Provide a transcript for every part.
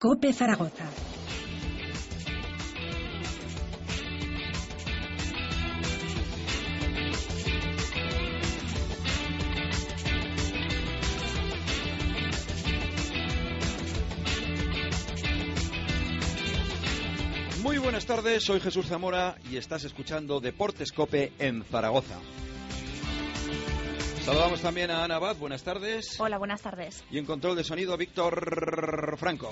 COPE Zaragoza. Muy buenas tardes, soy Jesús Zamora y estás escuchando Deportes COPE en Zaragoza. Saludamos también a Ana Abad, buenas tardes. Hola, buenas tardes. Y en control de sonido, Víctor Franco.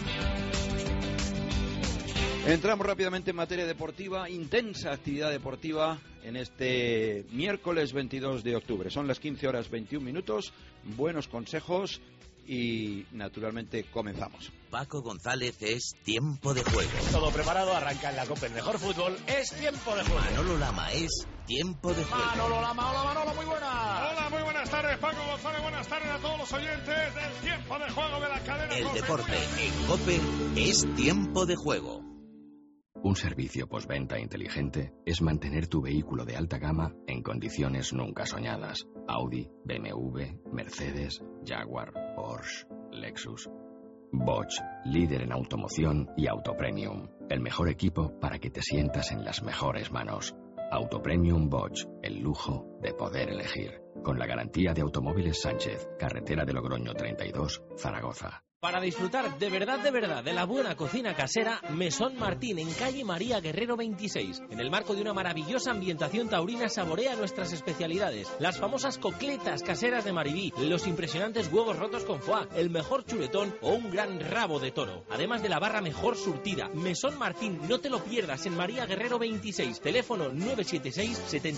Entramos rápidamente en materia deportiva, intensa actividad deportiva en este miércoles 22 de octubre. Son las 15 horas 21 minutos, buenos consejos y naturalmente comenzamos. Paco González, es tiempo de juego. Todo preparado, arranca en la COPE el mejor fútbol, es tiempo de juego. Manolo Lama, es tiempo de juego. Manolo Lama, hola Manolo, muy buenas. Hola, muy buenas tardes, Paco González, buenas tardes a todos los oyentes del tiempo de juego de la cadena El COPE. deporte en COPE es tiempo de juego. Un servicio postventa inteligente es mantener tu vehículo de alta gama en condiciones nunca soñadas. Audi, BMW, Mercedes, Jaguar, Porsche, Lexus. Bosch, líder en automoción y autopremium. El mejor equipo para que te sientas en las mejores manos. Autopremium Bosch, el lujo de poder elegir. Con la garantía de Automóviles Sánchez, carretera de Logroño 32, Zaragoza. Para disfrutar de verdad de la buena cocina casera, Mesón Martín en calle María Guerrero 26. En el marco de una maravillosa ambientación taurina saborea nuestras especialidades. Las famosas cocletas caseras de Maribí, los impresionantes huevos rotos con foie, el mejor chuletón o un gran rabo de toro. Además de la barra mejor surtida. Mesón Martín, no te lo pierdas, en María Guerrero 26. Teléfono 976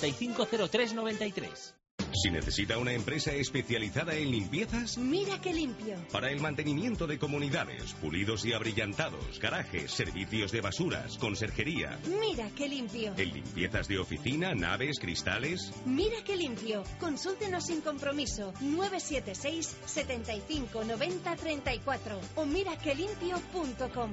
750393. Si necesita una empresa especializada en limpiezas, Mira qué limpio. Para el mantenimiento de comunidades, pulidos y abrillantados, garajes, servicios de basuras, conserjería. Mira qué limpio. En limpiezas de oficina, naves, cristales. Mira qué limpio. Consúltenos sin compromiso. 976 75 90 34 o miraquelimpio.com.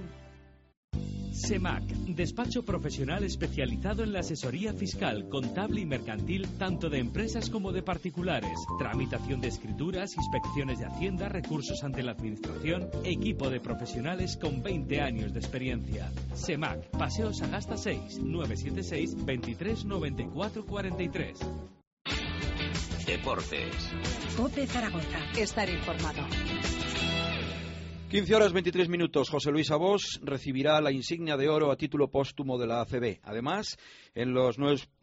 SEMAC, despacho profesional especializado en la asesoría fiscal, contable y mercantil, tanto de empresas como de particulares, tramitación de escrituras, inspecciones de Hacienda, recursos ante la Administración, equipo de profesionales con 20 años de experiencia. SEMAC, Paseo Sagasta 6, 976 23 94 43. Deportes. COPE Zaragoza. Estar informado. 15 horas 23 minutos. José Luis Abós recibirá la insignia de oro a título póstumo de la ACB. Además, en los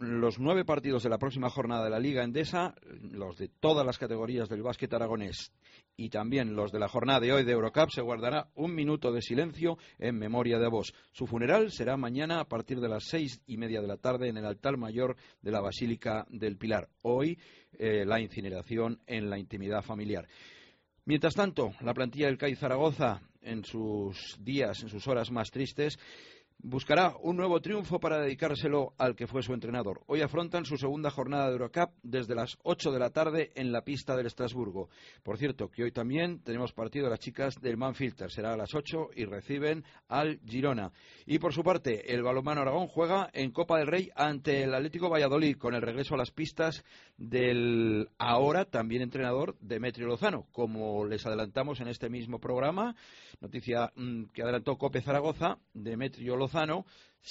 9 partidos de la próxima jornada de la Liga Endesa, los de todas las categorías del básquet aragonés y también los de la jornada de hoy de Eurocup, se guardará un minuto de silencio en memoria de Abós. Su funeral será mañana a partir de las 6:30 de la tarde en el altar mayor de la Basílica del Pilar. Hoy la incineración en la intimidad familiar. Mientras tanto, la plantilla del CAI Zaragoza, en sus días, en sus horas más tristes, buscará un nuevo triunfo para dedicárselo al que fue su entrenador. Hoy afrontan su segunda jornada de Eurocup desde las 8 de la tarde en la pista del Estrasburgo. Por cierto, que hoy también tenemos partido de las chicas del Manfilter. Será a las 8 y reciben al Girona. Y por su parte, el balonmano Aragón juega en Copa del Rey ante el Atlético Valladolid con el regreso a las pistas del ahora también entrenador Demetrio Lozano. Como les adelantamos en este mismo programa, noticia que adelantó COPE Zaragoza, Demetrio Lozano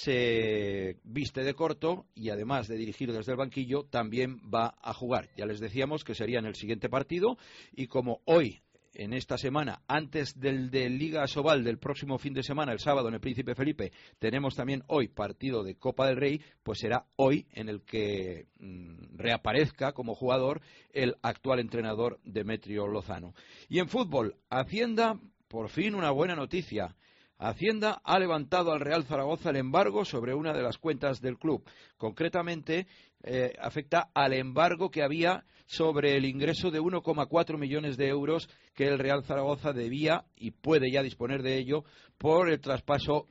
se viste de corto y además de dirigir desde el banquillo también va a jugar. Ya les decíamos que sería en el siguiente partido y como hoy, en esta semana, antes del de Liga Asobal del próximo fin de semana, el sábado en el Príncipe Felipe, tenemos también hoy partido de Copa del Rey, pues será hoy en el que reaparezca como jugador el actual entrenador Demetrio Lozano. Y en fútbol, Hacienda, por fin una buena noticia. Hacienda ha levantado al Real Zaragoza el embargo sobre una de las cuentas del club. Concretamente, afecta al embargo que había sobre el ingreso de 1,4 millones de euros que el Real Zaragoza debía y puede ya disponer de ello por el traspaso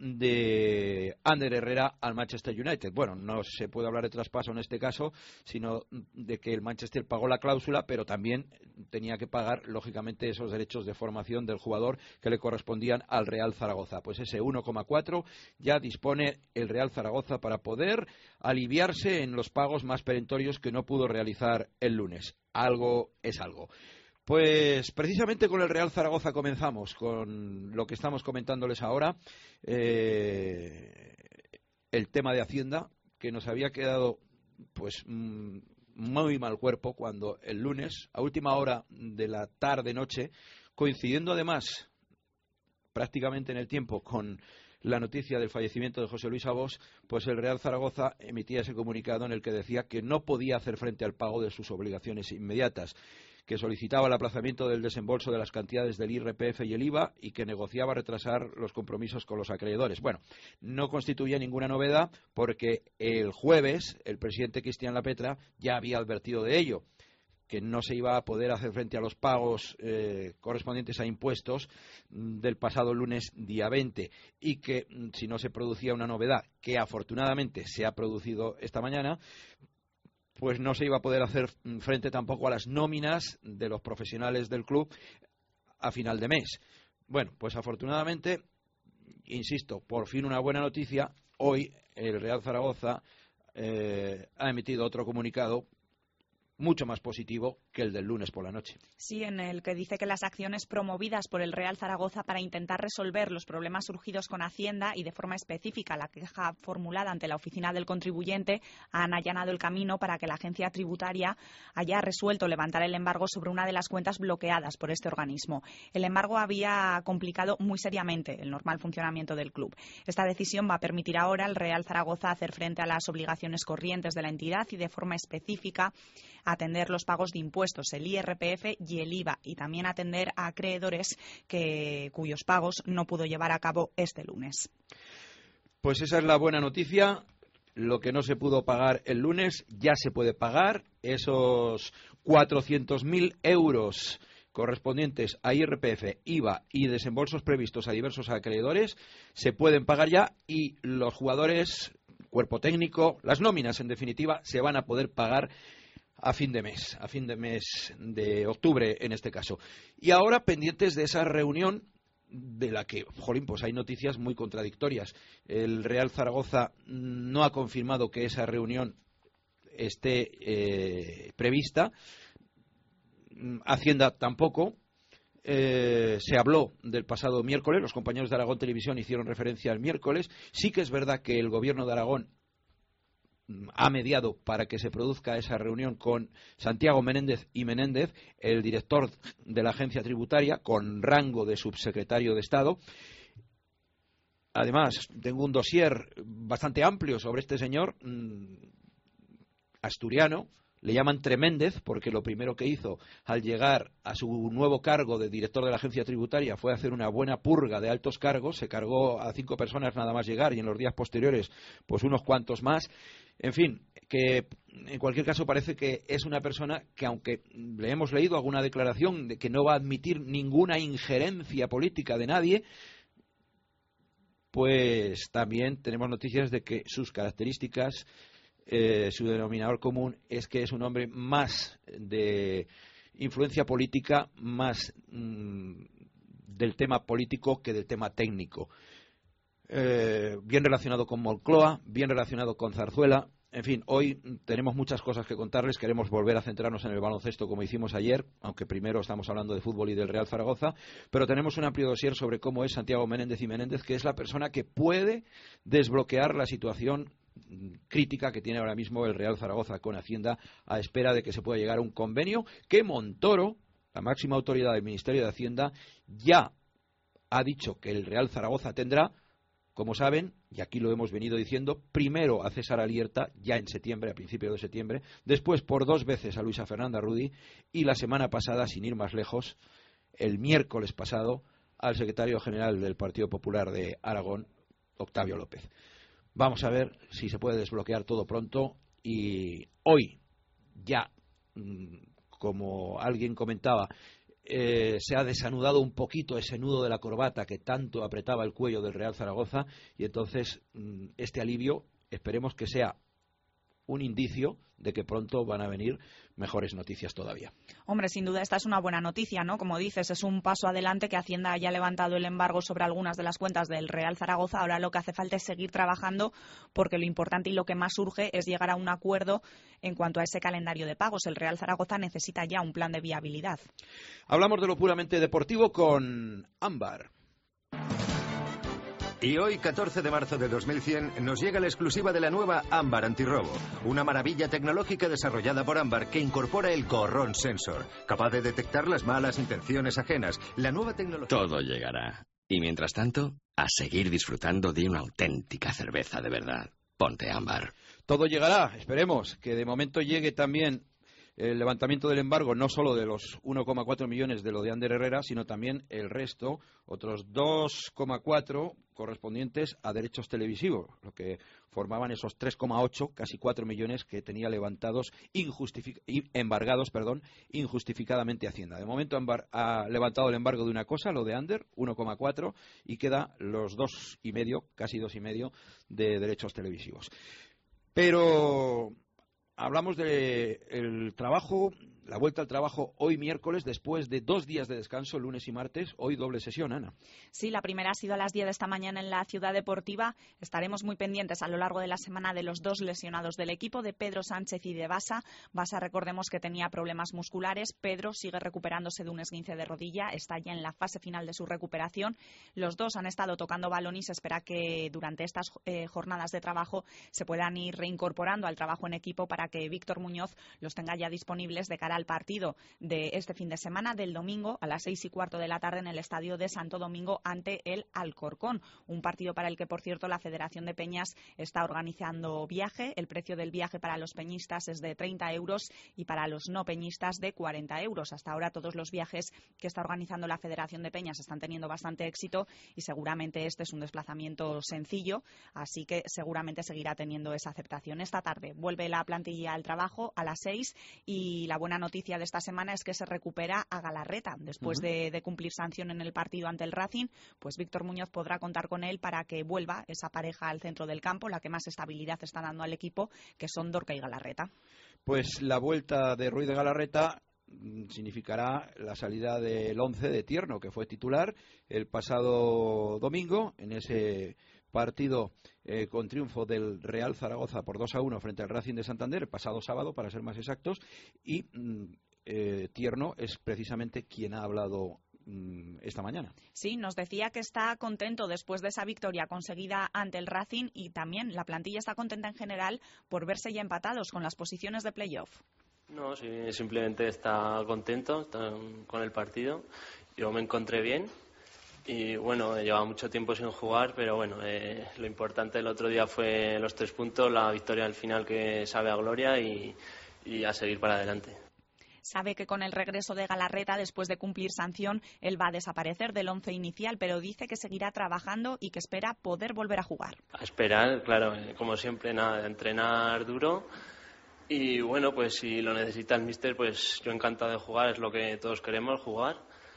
de Ander Herrera al Manchester United. Bueno, no se puede hablar de traspaso en este caso, sino de que el Manchester pagó la cláusula, pero también tenía que pagar, lógicamente, esos derechos de formación del jugador que le correspondían al Real Zaragoza. Pues ese 1,4 ya dispone el Real Zaragoza para poder aliviarse en los pagos más perentorios que no pudo realizar el lunes. Algo es algo. Pues precisamente con el Real Zaragoza comenzamos, con lo que estamos comentándoles ahora, el tema de Hacienda, que nos había quedado pues muy mal cuerpo cuando el lunes, a última hora de la tarde-noche, coincidiendo además prácticamente en el tiempo con la noticia del fallecimiento de José Luis Abós, pues el Real Zaragoza emitía ese comunicado en el que decía que no podía hacer frente al pago de sus obligaciones inmediatas, que solicitaba el aplazamiento del desembolso de las cantidades del IRPF y el IVA y que negociaba retrasar los compromisos con los acreedores. Bueno, no constituía ninguna novedad porque el jueves el presidente Cristian Lapetra ya había advertido de ello, que no se iba a poder hacer frente a los pagos correspondientes a impuestos del pasado lunes día 20 y que si no se producía una novedad, que afortunadamente se ha producido esta mañana, pues no se iba a poder hacer frente tampoco a las nóminas de los profesionales del club a final de mes. Bueno, pues afortunadamente, insisto, por fin una buena noticia. Hoy el Real Zaragoza ha emitido otro comunicado mucho más positivo que el del lunes por la noche. Sí, en el que dice que las acciones promovidas por el Real Zaragoza para intentar resolver los problemas surgidos con Hacienda y de forma específica la queja formulada ante la oficina del contribuyente han allanado el camino para que la agencia tributaria haya resuelto levantar el embargo sobre una de las cuentas bloqueadas por este organismo. El embargo había complicado muy seriamente el normal funcionamiento del club. Esta decisión va a permitir ahora al Real Zaragoza hacer frente a las obligaciones corrientes de la entidad y de forma específica atender los pagos de impuestos, el IRPF y el IVA, y también atender a acreedores cuyos pagos no pudo llevar a cabo este lunes. Pues esa es la buena noticia. Lo que no se pudo pagar el lunes ya se puede pagar. Esos 400.000 euros correspondientes a IRPF, IVA y desembolsos previstos a diversos acreedores se pueden pagar ya, y los jugadores, cuerpo técnico, las nóminas en definitiva, se van a poder pagar a fin de mes de octubre en este caso. Y ahora pendientes de esa reunión de la que, jolín, pues hay noticias muy contradictorias. El Real Zaragoza no ha confirmado que esa reunión esté prevista. Hacienda tampoco. Se habló del pasado miércoles, los compañeros de Aragón Televisión hicieron referencia al miércoles. Sí que es verdad que el gobierno de Aragón ha mediado para que se produzca esa reunión con Santiago Menéndez y Menéndez, el director de la agencia tributaria, con rango de subsecretario de Estado. Además, tengo un dossier bastante amplio sobre este señor asturiano. Le llaman Treméndez porque lo primero que hizo al llegar a su nuevo cargo de director de la agencia tributaria fue hacer una buena purga de altos cargos. Se cargó a 5 personas nada más llegar y en los días posteriores pues unos cuantos más. En fin, que en cualquier caso parece que es una persona que, aunque le hemos leído alguna declaración de que no va a admitir ninguna injerencia política de nadie, pues también tenemos noticias de que sus características, su denominador común es que es un hombre más de influencia política, más del tema político que del tema técnico. Bien relacionado con Moncloa, bien relacionado con Zarzuela. En fin, hoy tenemos muchas cosas que contarles. Queremos volver a centrarnos en el baloncesto como hicimos ayer, aunque primero estamos hablando de fútbol y del Real Zaragoza, pero tenemos un amplio dossier sobre cómo es Santiago Menéndez y Menéndez, que es la persona que puede desbloquear la situación crítica que tiene ahora mismo el Real Zaragoza con Hacienda, a espera de que se pueda llegar a un convenio que Montoro, la máxima autoridad del Ministerio de Hacienda, ya ha dicho que el Real Zaragoza tendrá. Como saben, y aquí lo hemos venido diciendo, primero a César Alierta, ya en septiembre, a principios de septiembre, después por 2 veces a Luisa Fernanda Rudy, y la semana pasada, sin ir más lejos, el miércoles pasado, al secretario general del Partido Popular de Aragón, Octavio López. Vamos a ver si se puede desbloquear todo pronto, y hoy ya, como alguien comentaba, se ha desanudado un poquito ese nudo de la corbata que tanto apretaba el cuello del Real Zaragoza, y entonces este alivio esperemos que sea un indicio de que pronto van a venir mejores noticias todavía. Hombre, sin duda esta es una buena noticia, ¿no? Como dices, es un paso adelante que Hacienda haya levantado el embargo sobre algunas de las cuentas del Real Zaragoza. Ahora lo que hace falta es seguir trabajando, porque lo importante y lo que más urge es llegar a un acuerdo en cuanto a ese calendario de pagos. El Real Zaragoza necesita ya un plan de viabilidad. Hablamos de lo puramente deportivo con Ámbar. Y hoy, 14 de marzo de 2100, nos llega la exclusiva de la nueva Ámbar Antirrobo, una maravilla tecnológica desarrollada por Ámbar que incorpora el Corrón Sensor, capaz de detectar las malas intenciones ajenas. La nueva tecnología... Todo llegará. Y mientras tanto, a seguir disfrutando de una auténtica cerveza de verdad. Ponte Ámbar. Todo llegará, esperemos que de momento llegue también el levantamiento del embargo, no solo de los 1,4 millones de lo de Ander Herrera, sino también el resto, otros 2,4 correspondientes a derechos televisivos, lo que formaban esos 3,8, casi 4 millones que tenía embargados injustificadamente Hacienda. De momento ha levantado el embargo de una cosa, lo de Ander, 1,4, y queda los 2,5, casi 2,5 de derechos televisivos. Pero hablamos del trabajo, la vuelta al trabajo hoy miércoles, después de 2 días de descanso, lunes y martes. Hoy doble sesión, Ana. Sí, la primera ha sido a las 10 de esta mañana en la Ciudad Deportiva. Estaremos muy pendientes a lo largo de la semana de los 2 lesionados del equipo, de Pedro Sánchez y de Basa. Basa, recordemos que tenía problemas musculares. Pedro sigue recuperándose de un esguince de rodilla, está ya en la fase final de su recuperación. Los dos han estado tocando balón y se espera que durante estas jornadas de trabajo se puedan ir reincorporando al trabajo en equipo para que Víctor Muñoz los tenga ya disponibles de cara al partido de este fin de semana, del domingo a las 6:15 de la tarde en el estadio de Santo Domingo ante el Alcorcón. Un partido para el que, por cierto, la Federación de Peñas está organizando viaje. El precio del viaje para los peñistas es de 30 euros y para los no peñistas de 40 euros. Hasta ahora todos los viajes que está organizando la Federación de Peñas están teniendo bastante éxito y seguramente este es un desplazamiento sencillo, así que seguramente seguirá teniendo esa aceptación. Esta tarde vuelve la plantilla al trabajo a las 6 y la buena noticia de esta semana es que se recupera a Galarreta. Después de cumplir sanción en el partido ante el Racing, pues Víctor Muñoz podrá contar con él para que vuelva esa pareja al centro del campo, la que más estabilidad está dando al equipo, que son Dorca y Galarreta. Pues la vuelta de Ruiz de Galarreta significará la salida del 11 de Tierno, que fue titular el pasado domingo en ese partido con triunfo del Real Zaragoza por 2-1 frente al Racing de Santander, el pasado sábado, para ser más exactos, y Tierno es precisamente quien ha hablado esta mañana. Sí, nos decía que está contento después de esa victoria conseguida ante el Racing y también la plantilla está contenta en general por verse ya empatados con las posiciones de playoff. No, sí, simplemente está contento con el partido. Yo me encontré bien. Y bueno, llevaba mucho tiempo sin jugar, pero bueno, lo importante el otro día fue los 3 puntos, la victoria al final que sabe a gloria y a seguir para adelante. Sabe que con el regreso de Galarreta, después de cumplir sanción, él va a desaparecer del 11 inicial, pero dice que seguirá trabajando y que espera poder volver a jugar. A esperar, claro, como siempre, nada, entrenar duro. Y bueno, pues si lo necesita el míster, pues yo encantado de jugar, es lo que todos queremos, jugar.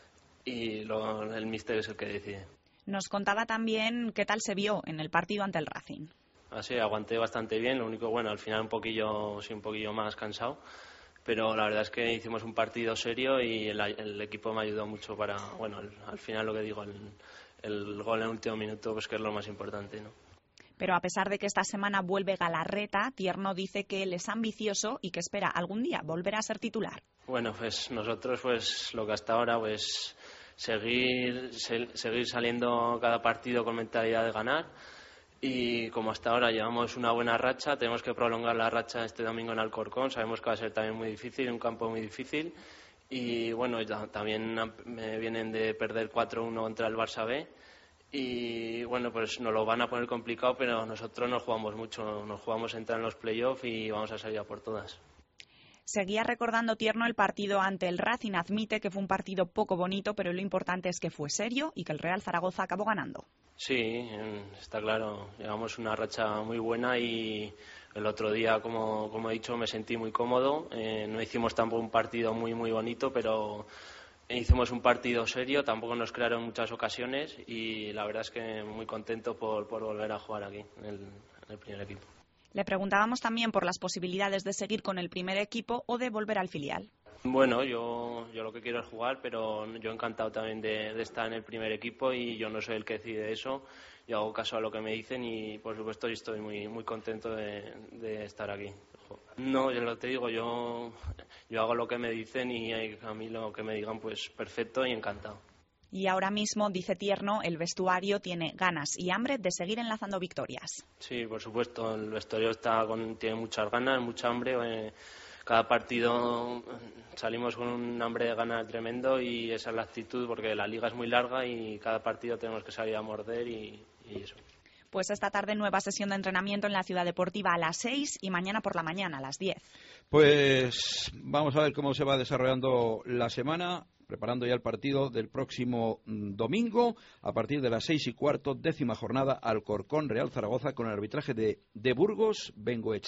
Y el míster es el que decide. Nos contaba también qué tal se vio en el partido ante el Racing. Así, aguanté bastante bien, lo único, bueno, al final un poquillo más cansado, pero la verdad es que hicimos un partido serio y el equipo me ayudó mucho para, bueno, al final lo que digo, el gol en el último minuto, pues que es lo más importante, ¿no? Pero a pesar de que esta semana vuelve Galarreta, Tierno dice que él es ambicioso y que espera algún día volver a ser titular. Bueno, pues nosotros, pues lo que hasta ahora, pues seguir saliendo cada partido con mentalidad de ganar. Y como hasta ahora llevamos una buena racha, tenemos que prolongar la racha este domingo en Alcorcón. Sabemos que va a ser también muy difícil, un campo muy difícil. Y bueno, también me vienen de perder 4-1 contra el Barça B. Y bueno, pues nos lo van a poner complicado, pero nosotros nos jugamos mucho. Nos jugamos a entrar en los playoffs y vamos a salir a por todas. Seguía recordando Tierno el partido ante el Racing. Admite que fue un partido poco bonito, pero lo importante es que fue serio y que el Real Zaragoza acabó ganando. Sí, está claro. Llevamos una racha muy buena y el otro día, como he dicho, me sentí muy cómodo. No hicimos tampoco un partido muy bonito, pero hicimos un partido serio. Tampoco nos crearon muchas ocasiones y la verdad es que muy contento por volver a jugar aquí en el primer equipo. Le preguntábamos también por las posibilidades de seguir con el primer equipo o de volver al filial. Bueno, yo lo que quiero es jugar, pero yo encantado también de estar en el primer equipo y yo no soy el que decide eso. Yo hago caso a lo que me dicen y, por supuesto, estoy muy contento de estar aquí. No, yo lo te digo, yo hago lo que me dicen y a mí lo que me digan, pues perfecto y encantado. Y ahora mismo, dice Tierno, el vestuario tiene ganas y hambre de seguir enlazando victorias. Sí, por supuesto, el vestuario tiene muchas ganas, mucha hambre. Cada partido salimos con un hambre de ganar tremendo y esa es la actitud, porque la liga es muy larga y cada partido tenemos que salir a morder y eso. Pues esta tarde nueva sesión de entrenamiento en la Ciudad Deportiva a las 6 y mañana por la mañana a las 10. Pues vamos a ver cómo se va desarrollando la semana, preparando ya el partido del próximo domingo a partir de las 6:15, 10ª jornada, Alcorcón Real Zaragoza, con el arbitraje de Burgos Bengoechea.